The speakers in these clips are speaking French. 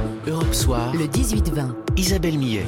Europe Soir, le 18-20. Isabelle Millet.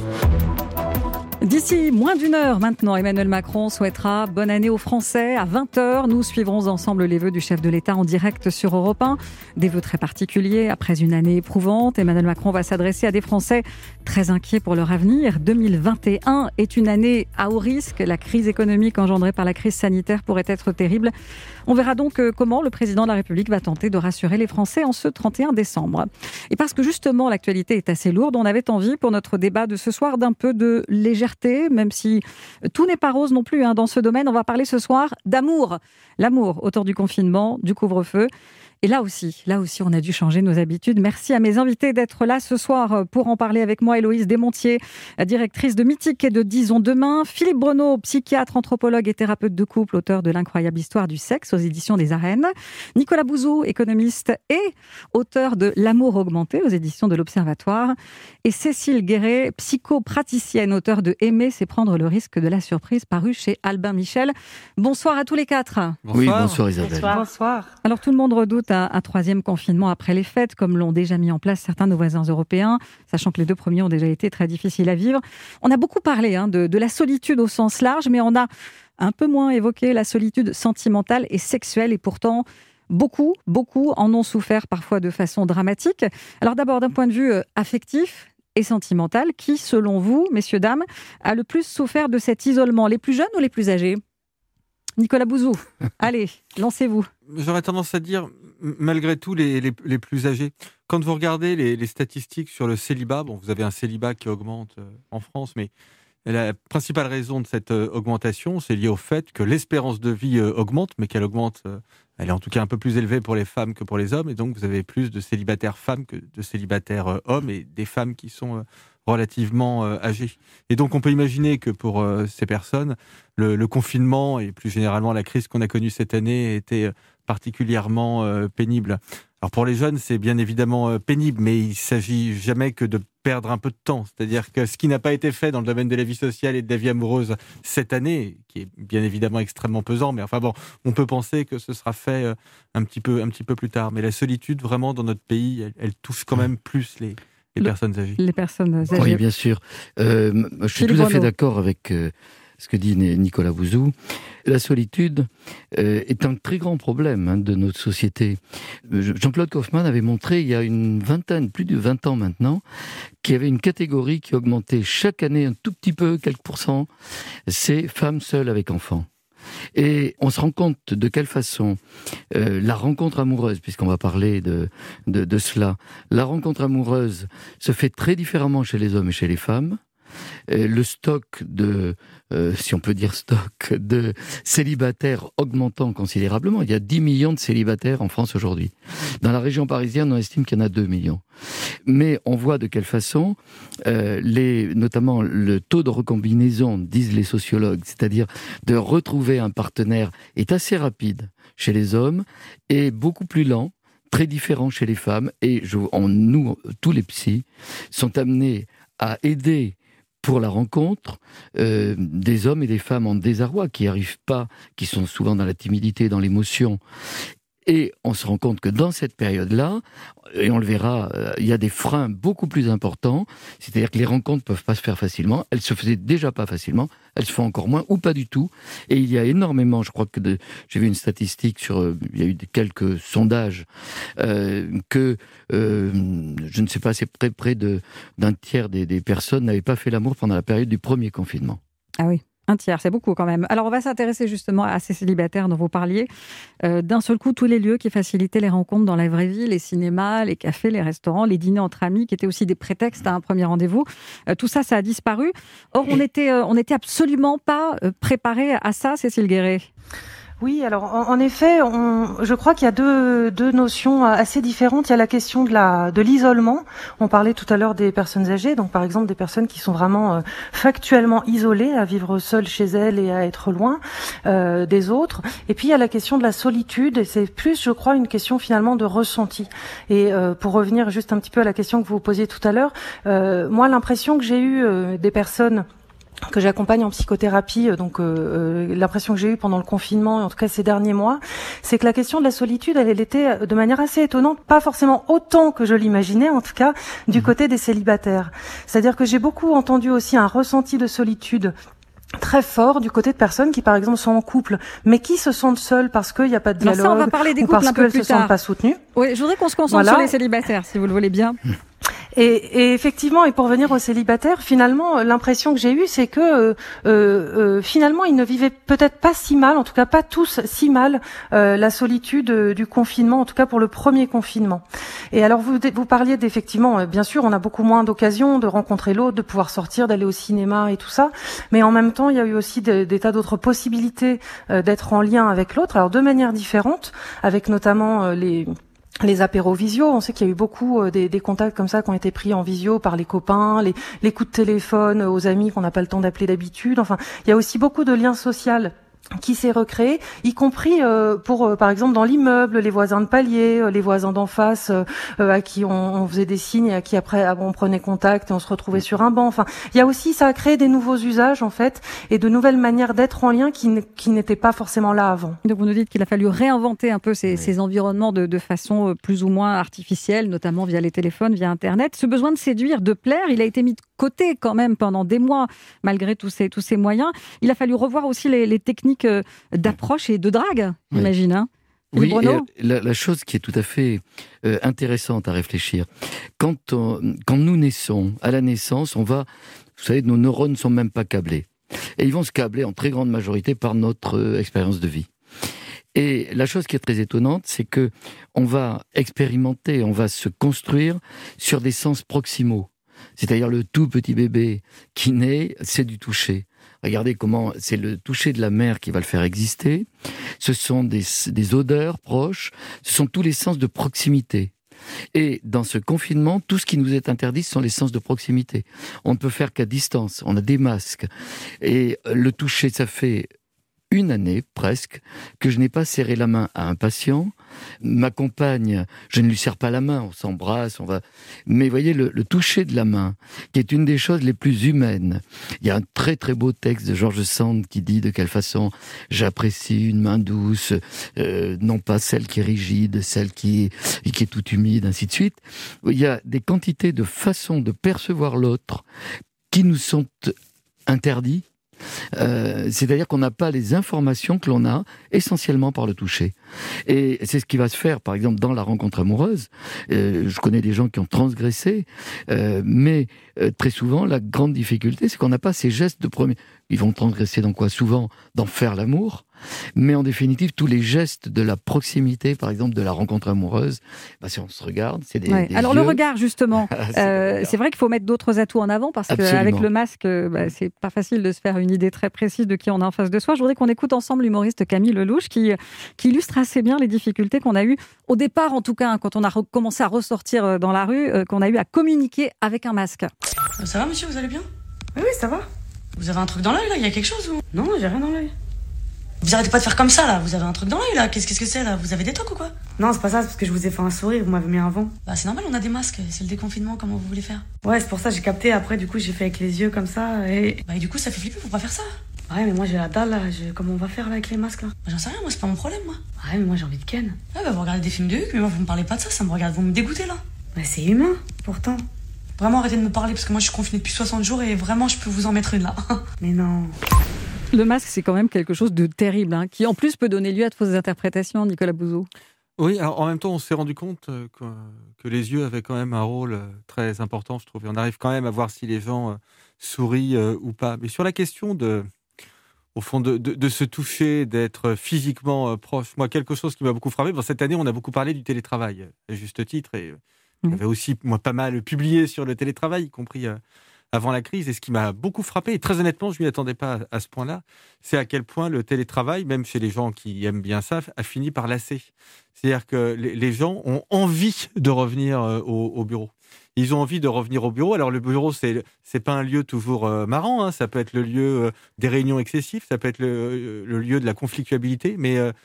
D'ici moins d'une heure maintenant, Emmanuel Macron souhaitera bonne année aux Français. À 20h, nous suivrons ensemble les vœux du chef de l'État en direct sur Europe 1. Des vœux très particuliers. Après une année éprouvante, Emmanuel Macron va s'adresser à des Français très inquiets pour leur avenir. 2021 est une année à haut risque. La crise économique engendrée par la crise sanitaire pourrait être terrible. On verra donc comment le président de la République va tenter de rassurer les Français en ce 31 décembre. Et parce que justement l'actualité est assez lourde, on avait envie pour notre débat de ce soir d'un peu de légèreté, même si tout n'est pas rose non plus dans ce domaine. On va parler ce soir d'amour. L'amour autour du confinement, du couvre-feu. Et là aussi, on a dû changer nos habitudes. Merci à mes invités d'être là ce soir pour en parler avec moi. Héloïse Desmontiers, directrice de Mythique et de Disons Demain. Philippe Breneau, psychiatre, anthropologue et thérapeute de couple, auteur de L'incroyable histoire du sexe aux éditions des Arènes. Nicolas Bouzou, économiste et auteur de L'amour augmenté aux éditions de l'Observatoire. Et Cécile Guéret, psychopraticienne, auteure de Aimer, c'est prendre le risque de la surprise, paru chez Albin Michel. Bonsoir à tous les quatre. Bonsoir. Oui, bonsoir Isabelle. Bonsoir. Alors tout le monde redoute un troisième confinement après les fêtes, comme l'ont déjà mis en place certains de nos voisins européens, sachant que les deux premiers ont déjà été très difficiles à vivre. On a beaucoup parlé de la solitude au sens large, mais on a un peu moins évoqué la solitude sentimentale et sexuelle, et pourtant beaucoup en ont souffert parfois de façon dramatique. Alors d'abord, d'un point de vue affectif et sentimental, qui, selon vous, messieurs, dames, a le plus souffert de cet isolement, les plus jeunes ou les plus âgés ? Nicolas Bouzou, allez, lancez-vous. J'aurais tendance à dire, malgré tout, les plus âgés. Quand vous regardez les statistiques sur le célibat, vous avez un célibat qui augmente en France, mais la principale raison de cette augmentation, c'est lié au fait que l'espérance de vie augmente, mais qu'elle augmente, elle est en tout cas un peu plus élevée pour les femmes que pour les hommes, et donc vous avez plus de célibataires femmes que de célibataires hommes, et des femmes qui sont relativement âgées. Et donc on peut imaginer que pour ces personnes, le confinement et plus généralement la crise qu'on a connue cette année était particulièrement pénible. Alors pour les jeunes, c'est bien évidemment pénible, mais il ne s'agit jamais que de perdre un peu de temps. C'est-à-dire que ce qui n'a pas été fait dans le domaine de la vie sociale et de la vie amoureuse cette année, qui est bien évidemment extrêmement pesant, mais on peut penser que ce sera fait un petit peu plus tard. Mais la solitude, vraiment, dans notre pays, elle touche quand même plus les personnes âgées. Les personnes âgées. Oui, bien sûr. Je suis tout à fait d'accord avec ce que dit Nicolas Bouzou. La solitude est un très grand problème de notre société. Jean-Claude Kaufmann avait montré il y a plus de 20 ans maintenant, qu'il y avait une catégorie qui augmentait chaque année un tout petit peu, quelques pourcents, c'est femmes seules avec enfants. Et on se rend compte de quelle façon la rencontre amoureuse, puisqu'on va parler de cela, la rencontre amoureuse se fait très différemment chez les hommes et chez les femmes. Le stock si on peut dire stock, de célibataires augmentant considérablement. Il y a 10 millions de célibataires en France aujourd'hui. Dans la région parisienne, on estime qu'il y en a 2 millions. Mais on voit de quelle façon, notamment le taux de recombinaison, disent les sociologues, c'est-à-dire de retrouver un partenaire, est assez rapide chez les hommes et beaucoup plus lent, très différent chez les femmes. Et nous, tous les psys, sont amenés à aider pour la rencontre des hommes et des femmes en désarroi qui arrivent pas, qui sont souvent dans la timidité, dans l'émotion. Et on se rend compte que dans cette période-là, et on le verra, il y a des freins beaucoup plus importants, c'est-à-dire que les rencontres peuvent pas se faire facilement, elles se faisaient déjà pas facilement, elles se font encore moins, ou pas du tout. Et il y a énormément, je crois que j'ai vu une statistique il y a eu quelques sondages, que, je ne sais pas, c'est près d'un tiers des personnes n'avaient pas fait l'amour pendant la période du premier confinement. Ah oui. Un tiers, c'est beaucoup quand même. Alors, on va s'intéresser justement à ces célibataires dont vous parliez. D'un seul coup, tous les lieux qui facilitaient les rencontres dans la vraie vie, les cinémas, les cafés, les restaurants, les dîners entre amis, qui étaient aussi des prétextes à un premier rendez-vous. Tout ça, ça a disparu. Or, on n'était absolument pas préparé à ça, Cécile Guéret. Oui, alors en effet, je crois qu'il y a deux notions assez différentes. Il y a la question de l'isolement. On parlait tout à l'heure des personnes âgées, donc par exemple des personnes qui sont vraiment factuellement isolées, à vivre seules chez elles et à être loin des autres. Et puis il y a la question de la solitude, et c'est plus, je crois, une question finalement de ressenti. Et pour revenir juste un petit peu à la question que vous posiez tout à l'heure, moi l'impression que j'ai eue des personnes que j'accompagne en psychothérapie, donc l'impression que j'ai eue pendant le confinement, en tout cas ces derniers mois, c'est que la question de la solitude, elle était de manière assez étonnante, pas forcément autant que je l'imaginais, en tout cas du côté des célibataires. C'est-à-dire que j'ai beaucoup entendu aussi un ressenti de solitude très fort du côté de personnes qui, par exemple, sont en couple, mais qui se sentent seules parce qu'il n'y a pas de dialogue, ça, on va parler des ou couples parce un peu qu'elles plus se sentent tard. pas soutenues. Oui, je voudrais qu'on se concentre sur les célibataires, si vous le voulez bien. Et effectivement, et pour venir aux célibataires, finalement, l'impression que j'ai eue, c'est que finalement, ils ne vivaient peut-être pas si mal, en tout cas pas tous si mal, la solitude du confinement, en tout cas pour le premier confinement. Et alors, vous parliez d'effectivement, bien sûr, on a beaucoup moins d'occasions de rencontrer l'autre, de pouvoir sortir, d'aller au cinéma et tout ça, mais en même temps, il y a eu aussi des tas d'autres possibilités d'être en lien avec l'autre, alors de manière différente, avec notamment les apéros visio. On sait qu'il y a eu beaucoup des contacts comme ça qui ont été pris en visio par les copains, les coups de téléphone aux amis qu'on n'a pas le temps d'appeler d'habitude. Enfin, il y a aussi beaucoup de liens sociaux qui s'est recréé, y compris pour, par exemple, dans l'immeuble, les voisins de palier, les voisins d'en face, à qui on faisait des signes et à qui après on prenait contact et on se retrouvait sur un banc. Enfin, il y a aussi, ça a créé des nouveaux usages en fait et de nouvelles manières d'être en lien qui n'étaient pas forcément là avant. Donc vous nous dites qu'il a fallu réinventer un peu ces environnements de façon plus ou moins artificielle, notamment via les téléphones, via Internet. Ce besoin de séduire, de plaire, il a été mis de côté quand même pendant des mois, malgré tous ces moyens. Il a fallu revoir aussi les techniques d'approche et de drague, j'imagine. Hein, oui, la chose qui est tout à fait intéressante à réfléchir, quand nous naissons, à la naissance, vous savez, nos neurones ne sont même pas câblés. Et ils vont se câbler en très grande majorité par notre expérience de vie. Et la chose qui est très étonnante, c'est que on va expérimenter, on va se construire sur des sens proximaux. C'est-à-dire le tout petit bébé qui naît, c'est du toucher. Regardez comment c'est le toucher de la mère qui va le faire exister. Ce sont des odeurs proches, ce sont tous les sens de proximité. Et dans ce confinement, tout ce qui nous est interdit, ce sont les sens de proximité. On ne peut faire qu'à distance, on a des masques. Et le toucher, ça fait 1 année, presque, que je n'ai pas serré la main à un patient. Ma compagne, je ne lui serre pas la main, on s'embrasse, Mais vous voyez, le toucher de la main, qui est une des choses les plus humaines. Il y a un très très beau texte de George Sand qui dit de quelle façon j'apprécie une main douce, non pas celle qui est rigide, celle qui est toute humide, ainsi de suite. Il y a des quantités de façons de percevoir l'autre qui nous sont interdits. C'est-à-dire qu'on n'a pas les informations que l'on a essentiellement par le toucher. Et c'est ce qui va se faire, par exemple, dans la rencontre amoureuse. Je connais des gens qui ont transgressé, mais très souvent, la grande difficulté, c'est qu'on n'a pas ces gestes de premier... Ils vont transgresser dans quoi ? Souvent, dans faire l'amour. Mais en définitive, tous les gestes de la proximité, par exemple, de la rencontre amoureuse, si on se regarde, c'est des Alors yeux. le regard, justement, c'est vrai qu'il faut mettre d'autres atouts en avant, parce qu'avec le masque, c'est pas facile de se faire une idée très précise de qui on a en face de soi. Je voudrais qu'on écoute ensemble l'humoriste Camille Lelouch, qui illustre assez bien les difficultés qu'on a eues, au départ en tout cas, quand on a commencé à ressortir dans la rue, qu'on a eu à communiquer avec un masque. Ça va, monsieur, vous allez bien ? Oui, ça va. Vous avez un truc dans l'œil, là ? Il y a quelque chose ou... Non, j'ai rien dans l'œil. Vous arrêtez pas de faire comme ça, là. Vous avez un truc dans l'œil, là. Qu'est-ce que c'est, là ? Vous avez des tocs ou quoi ? Non, c'est pas ça, c'est parce que je vous ai fait un sourire, vous m'avez mis un vent. C'est normal, on a des masques. C'est le déconfinement, comment vous voulez faire ? Ouais, c'est pour ça, j'ai capté. Après, du coup, j'ai fait avec les yeux comme ça et... Et du coup, ça fait flipper, faut pas faire ça. Ouais, mais moi, j'ai la dalle, là. Comment on va faire, là, avec les masques, là ? J'en sais rien, moi, c'est pas mon problème, moi. Ouais, mais moi, j'ai envie de ken. Vous regardez des films de Huck, mais moi, vous me parlez pas de ça. Ça me regarde, vous me dégoûtez, là. C'est humain, pourtant. Vraiment, arrêtez de me parler, parce que moi, je suis confinée depuis 60 jours et vraiment, je peux vous en mettre une, là. Mais non... Le masque, c'est quand même quelque chose de terrible, qui en plus peut donner lieu à de fausses interprétations, Nicolas Bouzou. Oui, alors en même temps, on s'est rendu compte que les yeux avaient quand même un rôle très important, je trouve. Et on arrive quand même à voir si les gens sourient ou pas. Mais sur la question au fond, de se toucher, d'être physiquement proche, moi, quelque chose qui m'a beaucoup frappé, cette année, on a beaucoup parlé du télétravail, à juste titre, et j'avais aussi, moi, pas mal publié sur le télétravail, y compris... avant la crise, et ce qui m'a beaucoup frappé, et très honnêtement, je ne m'y attendais pas à ce point-là, c'est à quel point le télétravail, même chez les gens qui aiment bien ça, a fini par lasser. C'est-à-dire que les gens ont envie de revenir au bureau. Ils ont envie de revenir au bureau. Alors le bureau, c'est pas un lieu toujours marrant, ça peut être le lieu des réunions excessives, ça peut être le lieu de la conflictualité, mais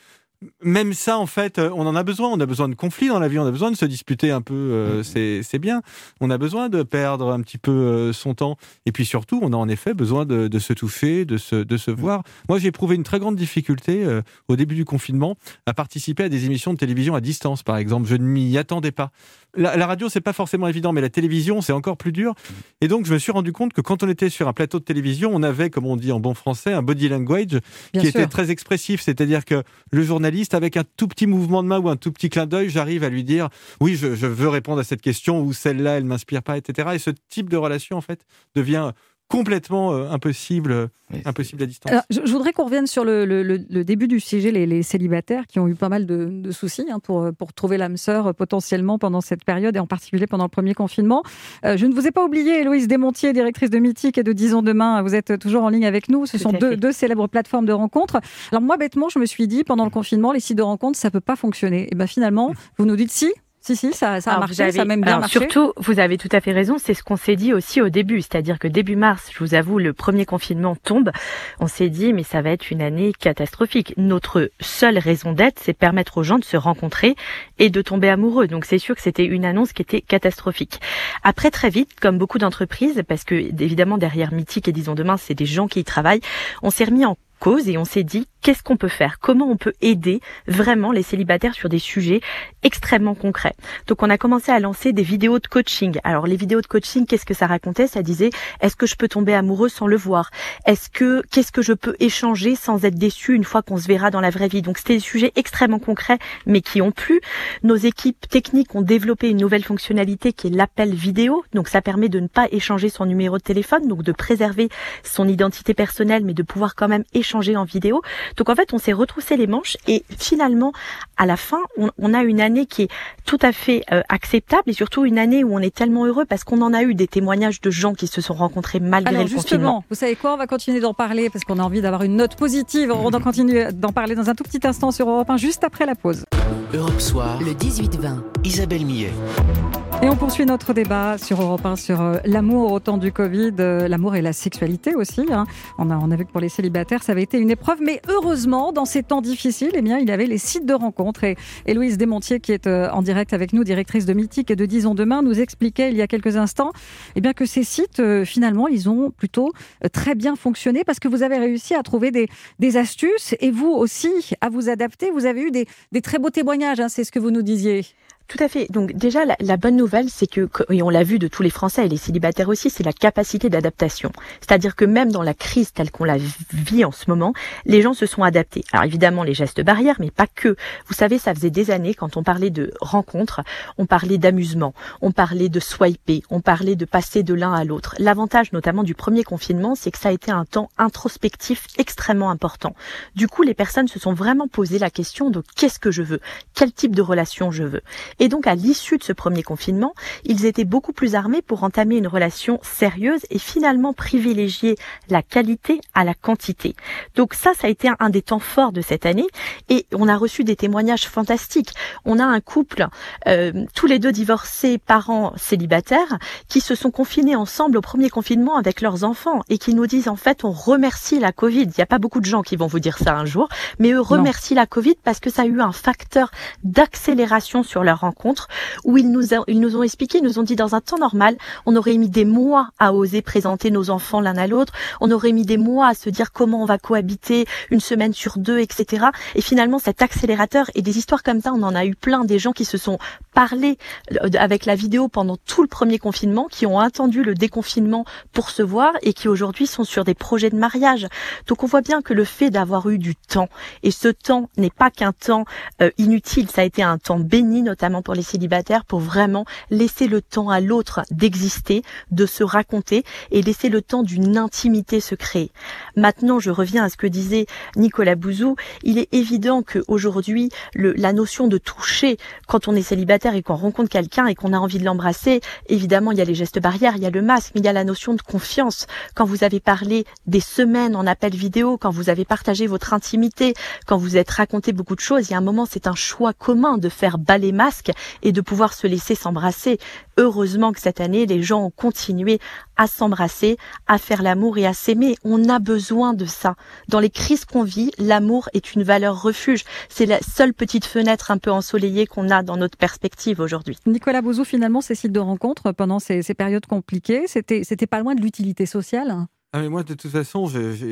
même ça, en fait, on en a besoin. On a besoin de conflits dans la vie. On a besoin de se disputer un peu. C'est bien. On a besoin de perdre un petit peu son temps. Et puis surtout, on a en effet besoin de se toucher, de se voir. Moi, j'ai éprouvé une très grande difficulté au début du confinement à participer à des émissions de télévision à distance, par exemple. Je ne m'y attendais pas. La radio, c'est pas forcément évident, mais la télévision, c'est encore plus dur. Et donc, je me suis rendu compte que quand on était sur un plateau de télévision, on avait, comme on dit en bon français, un body language qui était très expressif. C'est-à-dire que le journaliste, avec un tout petit mouvement de main ou un tout petit clin d'œil, j'arrive à lui dire « Oui, je veux répondre à cette question » ou « Celle-là, elle m'inspire pas », etc. Et ce type de relation, en fait, devient complètement impossible à distance. Alors, je voudrais qu'on revienne sur le début du sujet, les célibataires qui ont eu pas mal de soucis pour trouver l'âme sœur potentiellement pendant cette période et en particulier pendant le premier confinement. Je ne vous ai pas oublié, Héloïse Desmontiers, directrice de Mythique et de Disons Demain. Vous êtes toujours en ligne avec nous. Ce sont deux célèbres plateformes de rencontres. Alors moi, bêtement, je me suis dit, pendant le confinement, les sites de rencontres, ça ne peut pas fonctionner. Et bien finalement, vous nous dites si. Si, ça a marché, ça a même bien marché. Surtout, vous avez tout à fait raison, c'est ce qu'on s'est dit aussi au début, c'est-à-dire que début mars, je vous avoue, le premier confinement tombe, on s'est dit, mais ça va être une année catastrophique. Notre seule raison d'être, c'est permettre aux gens de se rencontrer et de tomber amoureux. Donc c'est sûr que c'était une annonce qui était catastrophique. Après, très vite, comme beaucoup d'entreprises, parce que évidemment derrière Mythique et Disons Demain, c'est des gens qui y travaillent, on s'est remis en cause et on s'est dit qu'est-ce qu'on peut faire, comment on peut aider vraiment les célibataires sur des sujets extrêmement concrets. Donc on a commencé à lancer des vidéos de coaching. Alors les vidéos de coaching, qu'est-ce que ça racontait? Ça disait est-ce que je peux tomber amoureux sans le voir? Qu'est-ce que je peux échanger sans être déçu une fois qu'on se verra dans la vraie vie? Donc c'était des sujets extrêmement concrets mais qui ont plu. Nos équipes techniques ont développé une nouvelle fonctionnalité qui est l'appel vidéo. Donc ça permet de ne pas échanger son numéro de téléphone, donc de préserver son identité personnelle mais de pouvoir quand même échanger en vidéo. Donc en fait, on s'est retroussé les manches et finalement, à la fin, on a une année qui est tout à fait acceptable et surtout une année où on est tellement heureux parce qu'on en a eu des témoignages de gens qui se sont rencontrés malgré le confinement. Vous savez quoi? On va continuer d'en parler parce qu'on a envie d'avoir une note positive. On va continuer d'en parler dans un tout petit instant sur Europe 1, juste après la pause. Europe Soir, le 18-20. Isabelle Millet. Et on poursuit notre débat sur Europe 1 sur l'amour au temps du Covid, l'amour et la sexualité aussi. On a vu que pour les célibataires, ça avait été une épreuve. Mais heureusement, dans ces temps difficiles, il y avait les sites de rencontres. Et Héloïse Desmontiers, qui est en direct avec nous, directrice de Mythique et de Disons Demain, nous expliquait il y a quelques instants que ces sites, finalement, ils ont plutôt très bien fonctionné parce que vous avez réussi à trouver des astuces et vous aussi à vous adapter. Vous avez eu des très beaux témoignages, c'est ce que vous nous disiez. Tout à fait. Donc déjà, la bonne nouvelle, c'est que, et on l'a vu de tous les Français et les célibataires aussi, c'est la capacité d'adaptation. C'est-à-dire que même dans la crise telle qu'on la vit en ce moment, les gens se sont adaptés. Alors évidemment, les gestes barrières, mais pas que. Vous savez, ça faisait des années, quand on parlait de rencontres, on parlait d'amusement, on parlait de swiper, on parlait de passer de l'un à l'autre. L'avantage notamment du premier confinement, c'est que ça a été un temps introspectif extrêmement important. Du coup, les personnes se sont vraiment posé la question de qu'est-ce que je veux? Quel type de relation je veux? Et donc, à l'issue de ce premier confinement, ils étaient beaucoup plus armés pour entamer une relation sérieuse et finalement privilégier la qualité à la quantité. Donc ça a été un des temps forts de cette année et on a reçu des témoignages fantastiques. On a un couple, tous les deux divorcés, parents célibataires, qui se sont confinés ensemble au premier confinement avec leurs enfants et qui nous disent en fait on remercie la Covid. Il n'y a pas beaucoup de gens qui vont vous dire ça un jour, mais eux remercient la Covid parce que ça a eu un facteur d'accélération sur leur rencontre où ils nous ont expliqué, ils nous ont dit dans un temps normal, on aurait mis des mois à oser présenter nos enfants l'un à l'autre, on aurait mis des mois à se dire comment on va cohabiter une semaine sur deux, etc. Et finalement, cet accélérateur et des histoires comme ça, on en a eu plein, des gens qui se sont parlé avec la vidéo pendant tout le premier confinement, qui ont attendu le déconfinement pour se voir et qui aujourd'hui sont sur des projets de mariage. Donc on voit bien que le fait d'avoir eu du temps, et ce temps n'est pas qu'un temps inutile, ça a été un temps béni, notamment pour les célibataires, pour vraiment laisser le temps à l'autre d'exister, de se raconter et laisser le temps d'une intimité se créer. Maintenant, je reviens à ce que disait Nicolas Bouzou. Il est évident qu'aujourd'hui, la notion de toucher, quand on est célibataire et qu'on rencontre quelqu'un et qu'on a envie de l'embrasser, évidemment, il y a les gestes barrières, il y a le masque, mais il y a la notion de confiance. Quand vous avez parlé des semaines en appel vidéo, quand vous avez partagé votre intimité, quand vous êtes raconté beaucoup de choses, il y a un moment, c'est un choix commun de faire bas les masques masque et de pouvoir se laisser s'embrasser. Heureusement que cette année, les gens ont continué à s'embrasser, à faire l'amour et à s'aimer. On a besoin de ça. Dans les crises qu'on vit, l'amour est une valeur refuge. C'est la seule petite fenêtre un peu ensoleillée qu'on a dans notre perspective aujourd'hui. Nicolas Bouzou, finalement, ces sites de rencontres, pendant ces périodes compliquées, c'était pas loin de l'utilité sociale? Ah mais moi, de toute façon,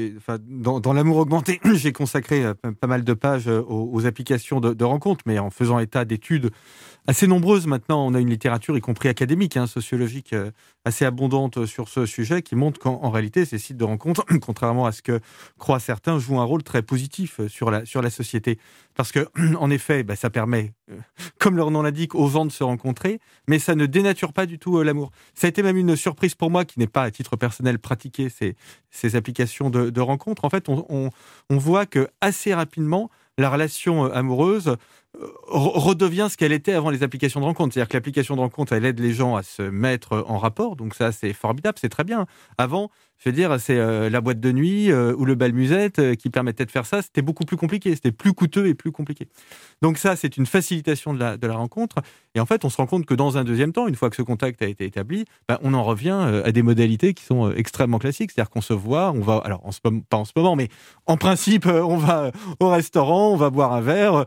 dans l'amour augmenté, j'ai consacré pas mal de pages aux applications de rencontres, mais en faisant état d'études assez nombreuses. Maintenant, on a une littérature, y compris académique, sociologique, assez abondante sur ce sujet, qui montre qu'en réalité, ces sites de rencontres, contrairement à ce que croient certains, jouent un rôle très positif sur la société. Parce que, en effet, ça permet, comme leur nom l'indique, aux gens de se rencontrer, mais ça ne dénature pas du tout l'amour. Ça a été même une surprise pour moi, qui n'est pas à titre personnel pratiqué ces applications de rencontres. En fait, on voit que assez rapidement, la relation amoureuse redevient ce qu'elle était avant les applications de rencontre. C'est-à-dire que l'application de rencontre, elle aide les gens à se mettre en rapport, donc ça, c'est formidable, c'est très bien. Avant, je veux dire, c'est la boîte de nuit ou le bal musette qui permettait de faire ça. C'était beaucoup plus compliqué, c'était plus coûteux et plus compliqué. Donc ça, c'est une facilitation de la rencontre. Et en fait, on se rend compte que dans un deuxième temps, une fois que ce contact a été établi, on en revient à des modalités qui sont extrêmement classiques. C'est-à-dire qu'on se voit, on va, alors pas en ce moment, mais en principe, on va au restaurant, on va boire un verre,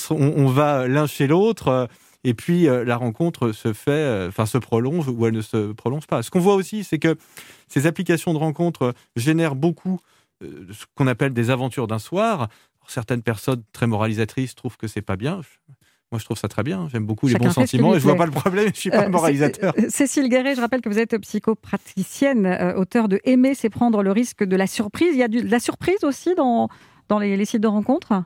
on va l'un chez l'autre. Et puis, la rencontre se prolonge ou elle ne se prolonge pas. Ce qu'on voit aussi, c'est que ces applications de rencontre génèrent beaucoup ce qu'on appelle des aventures d'un soir. Alors, certaines personnes très moralisatrices trouvent que c'est pas bien. Moi, je trouve ça très bien. J'aime beaucoup les bons sentiments et je vois pas le problème. Je suis pas moralisateur. Cécile Guéret, je rappelle que vous êtes psychopraticienne, auteure de Aimer, c'est prendre le risque de la surprise. Il y a de la surprise aussi dans les sites de rencontres?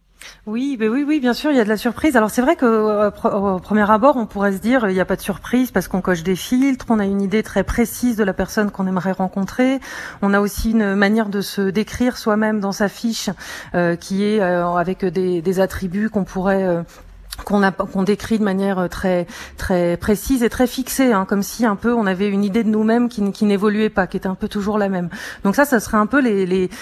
Oui, bien sûr, il y a de la surprise. Alors c'est vrai que au premier abord, on pourrait se dire il n'y a pas de surprise parce qu'on coche des filtres, on a une idée très précise de la personne qu'on aimerait rencontrer. On a aussi une manière de se décrire soi-même dans sa fiche qui est avec des attributs qu'on pourrait qu'on décrit de manière très très précise et très fixée, comme si un peu on avait une idée de nous-mêmes qui n'évoluait pas, qui était un peu toujours la même. Donc ça serait un peu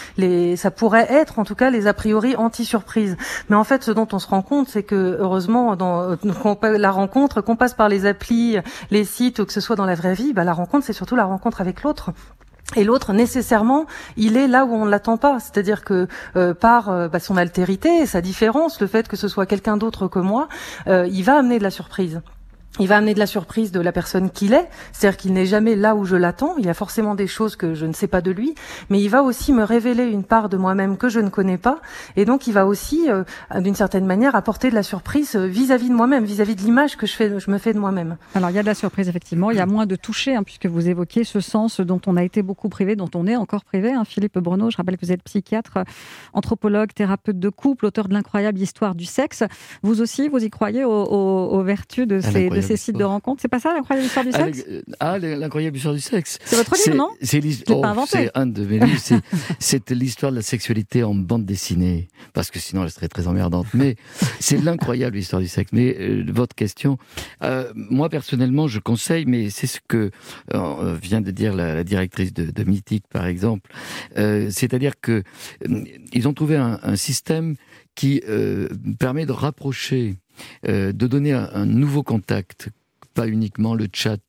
ça pourrait être en tout cas les a priori anti-surprise. Mais en fait, ce dont on se rend compte, c'est que heureusement dans la rencontre, qu'on passe par les applis, les sites ou que ce soit dans la vraie vie, la rencontre c'est surtout la rencontre avec l'autre. Et l'autre, nécessairement, il est là où on ne l'attend pas. C'est-à-dire que par son altérité, sa différence, le fait que ce soit quelqu'un d'autre que moi, il va amener de la surprise. Il va amener de la surprise de la personne qu'il est, c'est-à-dire qu'il n'est jamais là où je l'attends, il y a forcément des choses que je ne sais pas de lui, mais il va aussi me révéler une part de moi-même que je ne connais pas, et donc il va aussi, d'une certaine manière, apporter de la surprise vis-à-vis de moi-même, vis-à-vis de l'image que je me fais de moi-même. Alors il y a de la surprise, effectivement, il y a moins de toucher, puisque vous évoquez ce sens dont on a été beaucoup privé, dont on est encore privé. Philippe Bruneau, je rappelle que vous êtes psychiatre, anthropologue, thérapeute de couple, auteur de l'incroyable histoire du sexe. Vous aussi, vous y croyez aux vertus de ces sites de rencontres. C'est pas ça, l'incroyable histoire du sexe? L'incroyable histoire du sexe. C'est votre livre, non? C'est un de mes livres. C'est l'histoire de la sexualité en bande dessinée. Parce que sinon, elle serait très emmerdante. Mais c'est l'incroyable histoire du sexe. Mais votre question, moi, personnellement, je conseille, mais c'est ce que vient de dire la directrice de Mythique, par exemple. C'est-à-dire que ils ont trouvé un système qui permet de rapprocher, de donner un nouveau contact, pas uniquement le chat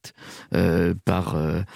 par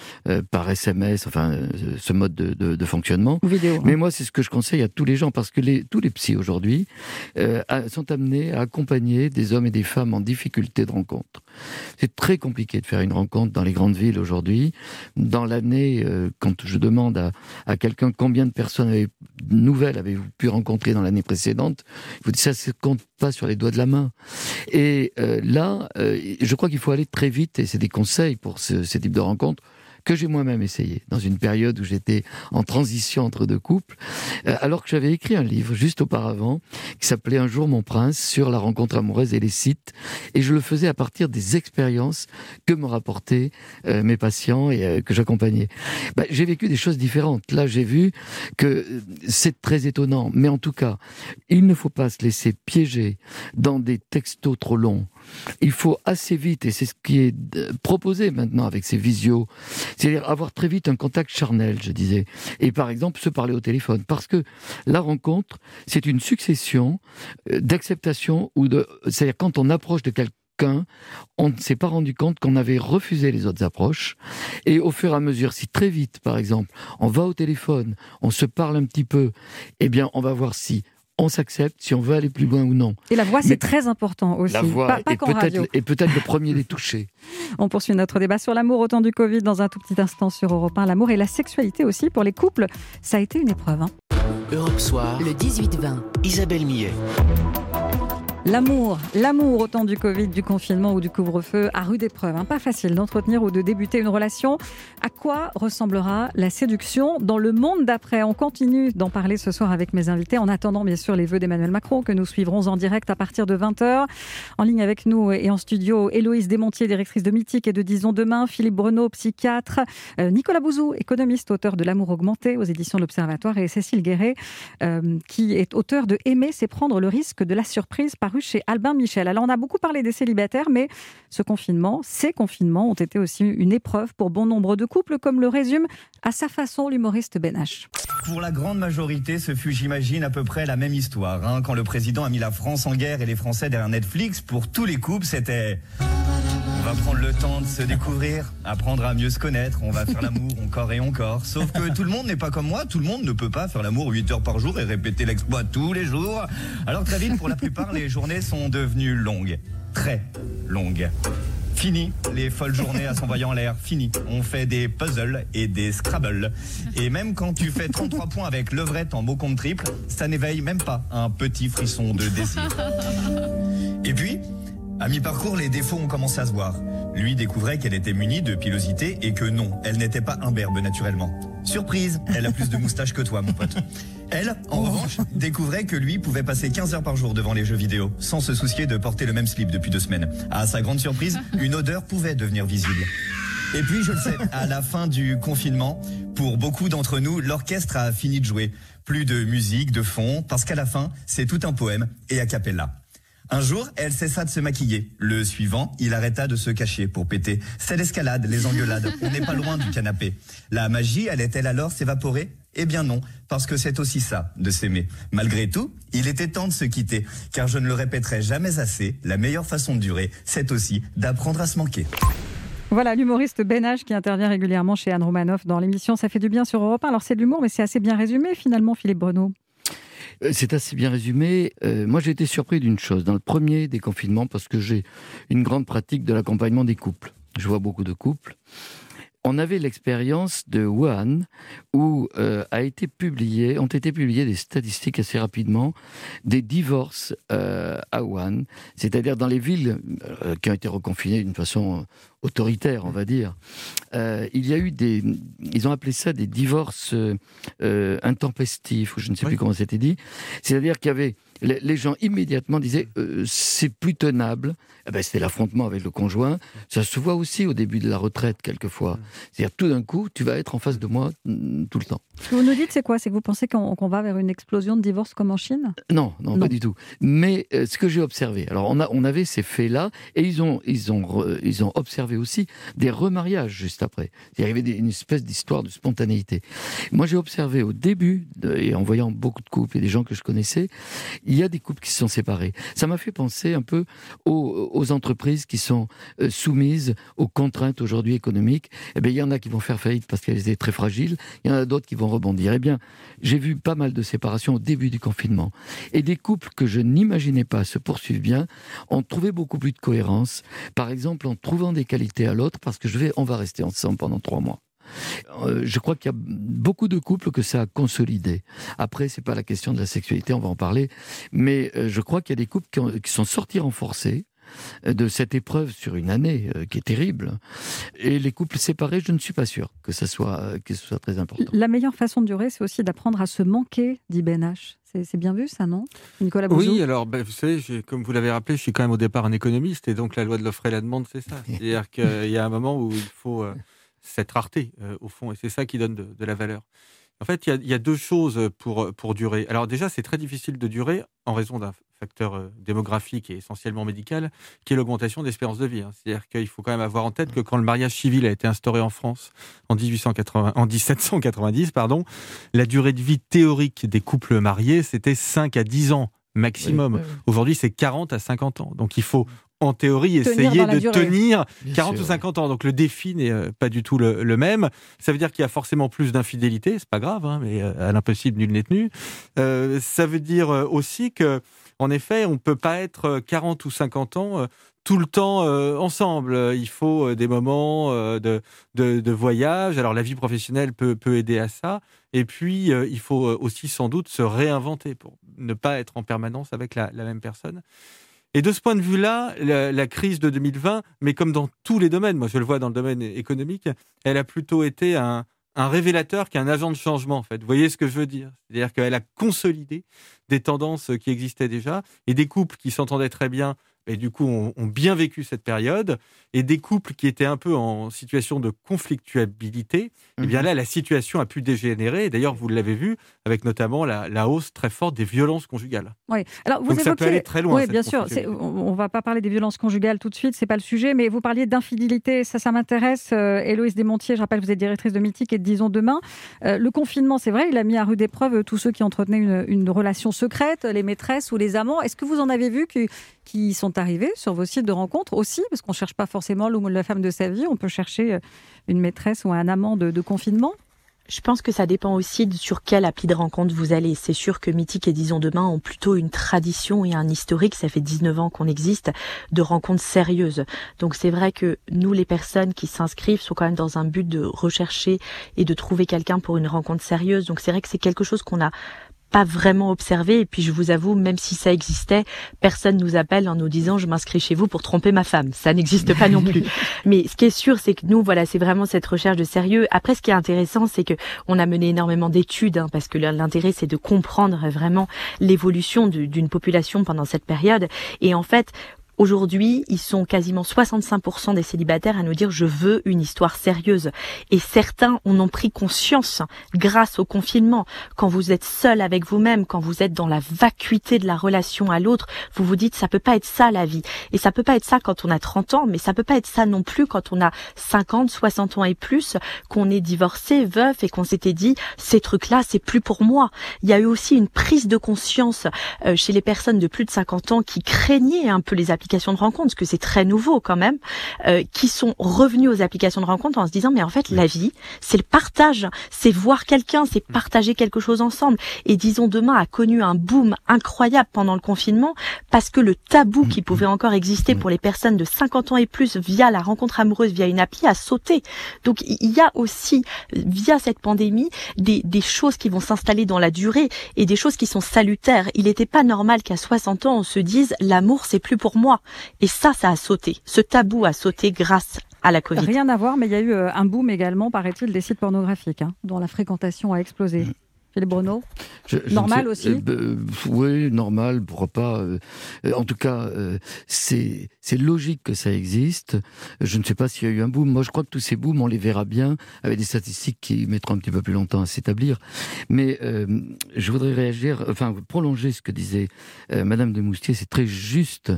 SMS, enfin ce mode de fonctionnement. Vidéo, mais moi, c'est ce que je conseille à tous les gens, parce que tous les psys aujourd'hui sont amenés à accompagner des hommes et des femmes en difficulté de rencontre. C'est très compliqué de faire une rencontre dans les grandes villes aujourd'hui. Dans l'année, quand je demande à quelqu'un combien de personnes nouvelles avez-vous pu rencontrer dans l'année précédente, il vous dit ça se compte pas sur les doigts de la main. Et là, je crois qu'il faut aller très vite, et c'est des conseils pour ce type de rencontre que j'ai moi-même essayé, dans une période où j'étais en transition entre deux couples, alors que j'avais écrit un livre juste auparavant, qui s'appelait Un jour mon prince, sur la rencontre amoureuse et les sites, et je le faisais à partir des expériences que me rapportaient mes patients et que j'accompagnais. J'ai vécu des choses différentes. Là, j'ai vu que c'est très étonnant, mais en tout cas, il ne faut pas se laisser piéger dans des textos trop longs. Il faut assez vite, et c'est ce qui est proposé maintenant avec ces visios, c'est-à-dire avoir très vite un contact charnel, je disais, et par exemple se parler au téléphone, parce que la rencontre, c'est une succession d'acceptation, c'est-à-dire quand on approche de on ne s'est pas rendu compte qu'on avait refusé les autres approches. Et au fur et à mesure, si très vite, par exemple, on va au téléphone, on se parle un petit peu, eh bien, on va voir si on s'accepte, si on veut aller plus loin ou non. Et la voix, c'est très important aussi. La voix pas qu'en radio. est peut-être le premier des touchés. On poursuit notre débat sur l'amour au temps du Covid dans un tout petit instant sur Europe 1. L'amour et la sexualité aussi pour les couples, ça a été une épreuve. Europe Soir, le 18-20. Isabelle Millet. L'amour au temps du Covid, du confinement ou du couvre-feu à rude épreuve. Pas facile d'entretenir ou de débuter une relation. À quoi ressemblera la séduction dans le monde d'après ? On continue d'en parler ce soir avec mes invités. En attendant, bien sûr, les vœux d'Emmanuel Macron que nous suivrons en direct à partir de 20h. En ligne avec nous et en studio, Héloïse Desmontiers, directrice de Mythique et de Disons Demain. Philippe Breneau, psychiatre. Nicolas Bouzou, économiste, auteur de L'amour augmenté aux éditions de l'Observatoire. Et Cécile Guéret, qui est auteure de Aimer, c'est prendre le risque de la surprise, paru chez Albin Michel. Alors, on a beaucoup parlé des célibataires, mais ces confinements ont été aussi une épreuve pour bon nombre de couples, comme le résume à sa façon l'humoriste Ben H. Pour la grande majorité, ce fut, j'imagine, à peu près la même histoire. Quand le président a mis la France en guerre et les Français derrière Netflix, pour tous les couples, c'était... On va prendre le temps de se découvrir, apprendre à mieux se connaître, on va faire l'amour encore et encore. Sauf que tout le monde n'est pas comme moi, tout le monde ne peut pas faire l'amour 8 heures par jour et répéter l'exploit tous les jours. Alors très vite, pour la plupart, les journées sont devenues longues, très longues. Fini les folles journées à s'envoyer en l'air, fini. On fait des puzzles et des Scrabble. Et même quand tu fais 33 points avec levrette en mot compte triple, ça n'éveille même pas un petit frisson de désir. Et puis, à mi-parcours, les défauts ont commencé à se voir. Lui découvrait qu'elle était munie de pilosité et que non, elle n'était pas imberbe naturellement. Surprise, elle a plus de moustache que toi, mon pote. Elle, en revanche, découvrait que lui pouvait passer 15 heures par jour devant les jeux vidéo, sans se soucier de porter le même slip depuis 2 semaines. À sa grande surprise, une odeur pouvait devenir visible. Et puis, je le sais, à la fin du confinement, pour beaucoup d'entre nous, l'orchestre a fini de jouer. Plus de musique, de fond, parce qu'à la fin, c'est tout un poème et a cappella. Un jour, elle cessa de se maquiller. Le suivant, il arrêta de se cacher pour péter. C'est l'escalade, les engueulades. On n'est pas loin du canapé. La magie allait-elle alors s'évaporer ? Eh bien non, parce que c'est aussi ça, de s'aimer. Malgré tout, il était temps de se quitter. Car je ne le répéterai jamais assez, la meilleure façon de durer, c'est aussi d'apprendre à se manquer. Voilà, l'humoriste Ben H qui intervient régulièrement chez Anne Romanoff dans l'émission Ça fait du bien sur Europe 1. Alors c'est de l'humour, mais c'est assez bien résumé finalement, Philippe Breneau. C'est assez bien résumé. Moi, j'ai été surpris d'une chose. Dans le premier déconfinement, parce que j'ai une grande pratique de l'accompagnement des couples. Je vois beaucoup de couples. On avait l'expérience de Wuhan où ont été publiées des statistiques assez rapidement des divorces à Wuhan, c'est-à-dire dans les villes qui ont été reconfinées d'une façon autoritaire, on va dire. Il y a eu ils ont appelé ça des divorces intempestifs, ou je ne sais plus comment c'était dit. C'est-à-dire qu'il y avait les gens immédiatement disaient c'est plus tenable. C'était l'affrontement avec le conjoint. Ça se voit aussi au début de la retraite quelquefois. C'est-à-dire tout d'un coup, tu vas être en face de moi tout le temps. Ce que vous nous dites, c'est quoi ? C'est que vous pensez qu'on va vers une explosion de divorces comme en Chine ? Non, pas du tout. Mais ce que j'ai observé, alors on avait ces faits-là, et ils ont observé aussi des remariages juste après. Il y avait une espèce d'histoire de spontanéité. Moi, j'ai observé au début, et en voyant beaucoup de couples et des gens que je connaissais, il y a des couples qui se sont séparés. Ça m'a fait penser un peu aux entreprises qui sont soumises aux contraintes aujourd'hui économiques. Il y en a qui vont faire faillite parce qu'elles étaient très fragiles. Il y en a d'autres qui vont rebondir. J'ai vu pas mal de séparations au début du confinement. Et des couples que je n'imaginais pas se poursuivre bien ont trouvé beaucoup plus de cohérence. Par exemple, en trouvant des qualités à l'autre, parce que on va rester ensemble pendant 3 mois. Je crois qu'il y a beaucoup de couples que ça a consolidé. Après, c'est pas la question de la sexualité, on va en parler. Mais je crois qu'il y a des couples qui sont sortis renforcés de cette épreuve sur une année qui est terrible. Et les couples séparés, je ne suis pas sûr que ce soit très important. La meilleure façon de durer, c'est aussi d'apprendre à se manquer, dit Ben H. C'est bien vu, ça, non, Nicolas Bouzou ? Oui, alors, vous savez, comme vous l'avez rappelé, je suis quand même au départ un économiste, et donc la loi de l'offre et la demande, c'est ça. C'est-à-dire qu'il y a un moment où il faut cette rareté, au fond, et c'est ça qui donne de la valeur. En fait, il y a 2 choses pour durer. Alors déjà, c'est très difficile de durer en raison d'un facteur démographique et essentiellement médical, qui est l'augmentation de l'espérance de vie. C'est-à-dire qu'il faut quand même avoir en tête que quand le mariage civil a été instauré en France en 1790, la durée de vie théorique des couples mariés, c'était 5 à 10 ans. maximum. Aujourd'hui, c'est 40 à 50 ans. Donc, il faut, en théorie, essayer de tenir 40 ou 50 ans. Donc, le défi n'est pas du tout le même. Ça veut dire qu'il y a forcément plus d'infidélité. C'est pas grave, hein, mais à l'impossible, nul n'est tenu. Ça veut dire aussi que, en effet, on peut pas être 40 ou 50 ans tout le temps ensemble. Il faut des moments de voyage. Alors, la vie professionnelle peut aider à ça. Et puis, il faut aussi sans doute se réinventer pour ne pas être en permanence avec la même personne. Et de ce point de vue-là, la crise de 2020, mais comme dans tous les domaines, moi je le vois dans le domaine économique, elle a plutôt été un révélateur qu'un agent de changement, en fait. Vous voyez ce que je veux dire ? C'est-à-dire qu'elle a consolidé des tendances qui existaient déjà, et des couples qui s'entendaient très bien, et du coup ont bien vécu cette période, et des couples qui étaient un peu en situation de conflictualité, et bien là, la situation a pu dégénérer, et d'ailleurs, vous l'avez vu, avec notamment la hausse très forte des violences conjugales. Oui. Alors, vous donc ça peut aller très loin. Oui, bien sûr. On ne va pas parler des violences conjugales tout de suite, ce n'est pas le sujet, mais vous parliez d'infidélité, ça m'intéresse. Héloïse Desmontiers, je rappelle, vous êtes directrice de Mythique et de Disons Demain. Le confinement, c'est vrai, il a mis à rude épreuve tous ceux qui entretenaient une relation secrète, les maîtresses ou les amants. Est-ce que vous en avez vu qui sont arrivés sur vos sites de rencontres aussi, parce qu'on ne cherche pas forcément l'homme ou la femme de sa vie, on peut chercher une maîtresse ou un amant de confinement. Je pense que ça dépend aussi sur quelle appli de rencontre vous allez. C'est sûr que Mythique et Disons Demain ont plutôt une tradition et un historique, ça fait 19 ans qu'on existe, de rencontres sérieuses. Donc c'est vrai que nous, les personnes qui s'inscrivent, sont quand même dans un but de rechercher et de trouver quelqu'un pour une rencontre sérieuse. Donc c'est vrai que c'est quelque chose qu'on a pas vraiment observé. Et puis je vous avoue, même si ça existait, personne nous appelle en nous disant je m'inscris chez vous pour tromper ma femme. Ça n'existe pas non plus. Mais ce qui est sûr, c'est que nous, voilà, c'est vraiment cette recherche de sérieux. Après, ce qui est intéressant, c'est que on a mené énormément d'études, parce que l'intérêt, c'est de comprendre vraiment l'évolution d'une population pendant cette période. Et en fait, aujourd'hui, ils sont quasiment 65% des célibataires à nous dire « je veux une histoire sérieuse ». Et certains en ont pris conscience grâce au confinement. Quand vous êtes seul avec vous-même, quand vous êtes dans la vacuité de la relation à l'autre, vous vous dites « ça peut pas être ça la vie ». Et ça peut pas être ça quand on a 30 ans, mais ça peut pas être ça non plus quand on a 50, 60 ans et plus, qu'on est divorcé, veuf et qu'on s'était dit « ces trucs-là, c'est plus pour moi ». Il y a eu aussi une prise de conscience chez les personnes de plus de 50 ans qui craignaient un peu les applications de rencontres, parce que c'est très nouveau quand même, qui sont revenus aux applications de rencontres en se disant mais en fait la vie c'est le partage, c'est voir quelqu'un, c'est partager quelque chose ensemble. Et Disons Demain a connu un boom incroyable pendant le confinement parce que le tabou qui pouvait encore exister pour les personnes de 50 ans et plus via la rencontre amoureuse via une appli a sauté. Donc il y a aussi via cette pandémie des choses qui vont s'installer dans la durée et des choses qui sont salutaires. Il n'était pas normal qu'à 60 ans on se dise l'amour c'est plus pour moi. Et ça a sauté. Ce tabou a sauté grâce à la Covid. Rien à voir, mais il y a eu un boom également, paraît-il, des sites pornographiques, dont la fréquentation a explosé. Philippe Bruno, normal aussi. Oui, normal, pourquoi pas. En tout cas, c'est logique que ça existe. Je ne sais pas s'il y a eu un boom. Moi, je crois que tous ces booms, on les verra bien, avec des statistiques qui mettront un petit peu plus longtemps à s'établir. Mais je voudrais prolonger ce que disait Madame Desmontiers, c'est très juste.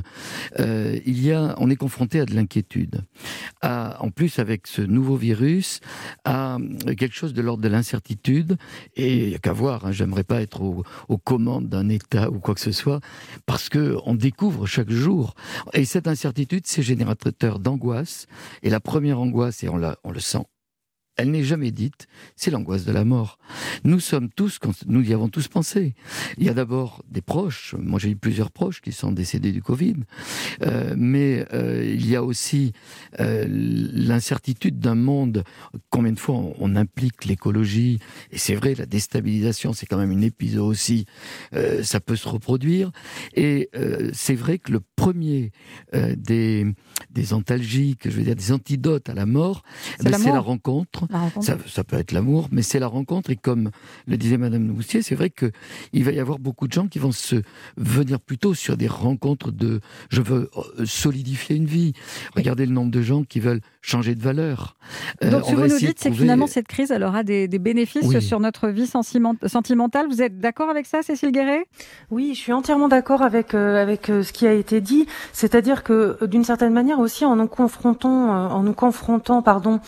On est confronté à de l'inquiétude. En plus, avec ce nouveau virus, à quelque chose de l'ordre de l'incertitude, et il y a qu'à voir, j'aimerais pas être aux commandes d'un État ou quoi que ce soit, parce que on découvre chaque jour. Et cette incertitude, c'est générateur d'angoisse. Et la première angoisse, et on le sent, elle n'est jamais dite, c'est l'angoisse de la mort. Nous y avons tous pensé. Il y a d'abord des proches, moi j'ai eu plusieurs proches qui sont décédés du Covid, mais il y a aussi l'incertitude d'un monde. Combien de fois on implique l'écologie, et c'est vrai, la déstabilisation, c'est quand même une épisode aussi, ça peut se reproduire, et c'est vrai que le premier des antalgiques, je veux dire des antidotes à la mort, c'est la rencontre. Ça peut être l'amour, mais c'est la rencontre. Et comme le disait Madame Desmontiers, c'est vrai qu'il va y avoir beaucoup de gens qui vont venir plutôt sur des rencontres de « je veux solidifier une vie ». Regardez le nombre de gens qui veulent changer de valeur. Donc ce que vous nous dites, c'est que finalement cette crise, elle aura des bénéfices sur notre vie sentimentale. Vous êtes d'accord avec ça, Cécile Guéret ? Oui, je suis entièrement d'accord avec ce qui a été dit. C'est-à-dire que d'une certaine manière aussi, en nous confrontant,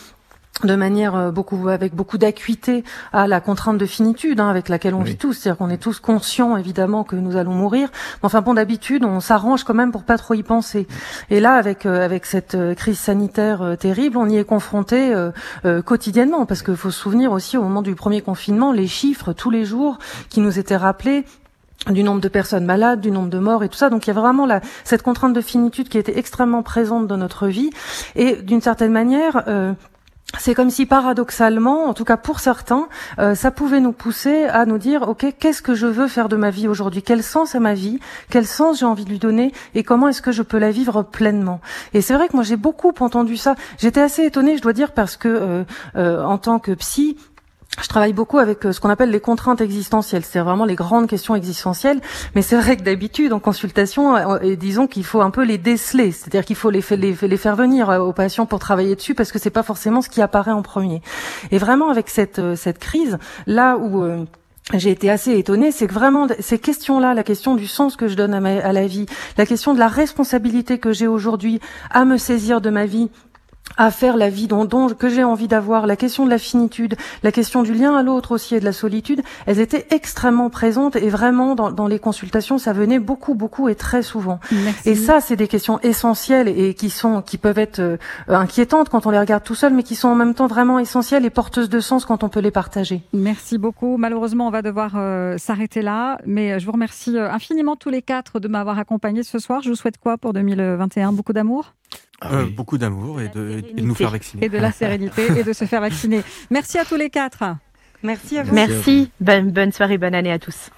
de manière avec beaucoup d'acuité à la contrainte de finitude avec laquelle on vit tous. C'est-à-dire qu'on est tous conscients, évidemment, que nous allons mourir. Mais enfin, bon, d'habitude, on s'arrange quand même pour pas trop y penser. Et là, avec cette crise sanitaire terrible, on y est confronté quotidiennement. Parce qu'il faut se souvenir aussi, au moment du premier confinement, les chiffres, tous les jours, qui nous étaient rappelés, du nombre de personnes malades, du nombre de morts et tout ça. Donc il y a vraiment cette contrainte de finitude qui était extrêmement présente dans notre vie. Et d'une certaine manière... c'est comme si paradoxalement, en tout cas pour certains, ça pouvait nous pousser à nous dire, ok, qu'est-ce que je veux faire de ma vie aujourd'hui ? Quel sens à ma vie ? Quel sens j'ai envie de lui donner ? Et comment est-ce que je peux la vivre pleinement ? Et c'est vrai que moi j'ai beaucoup entendu ça. J'étais assez étonnée, je dois dire, parce que en tant que psy, je travaille beaucoup avec ce qu'on appelle les contraintes existentielles, c'est vraiment les grandes questions existentielles, mais c'est vrai que d'habitude en consultation, disons qu'il faut un peu les déceler, c'est-à-dire qu'il faut les faire venir aux patients pour travailler dessus parce que c'est pas forcément ce qui apparaît en premier. Et vraiment avec cette crise, là où j'ai été assez étonnée, c'est que vraiment ces questions-là, la question du sens que je donne à la vie, la question de la responsabilité que j'ai aujourd'hui à me saisir de ma vie, à faire la vie que j'ai envie d'avoir, la question de la finitude, la question du lien à l'autre aussi et de la solitude, elles étaient extrêmement présentes et vraiment dans les consultations, ça venait beaucoup et très souvent. Merci. Et ça, c'est des questions essentielles et qui peuvent être inquiétantes quand on les regarde tout seul, mais qui sont en même temps vraiment essentielles et porteuses de sens quand on peut les partager. Merci beaucoup. Malheureusement, on va devoir s'arrêter là, mais je vous remercie infiniment tous les quatre de m'avoir accompagné ce soir. Je vous souhaite quoi pour 2021 ? Beaucoup d'amour ? Beaucoup d'amour et de nous faire vacciner. Et de la sérénité et de se faire vacciner. Merci à tous les quatre. Merci à vous. Merci. Bonne soirée, bonne année à tous.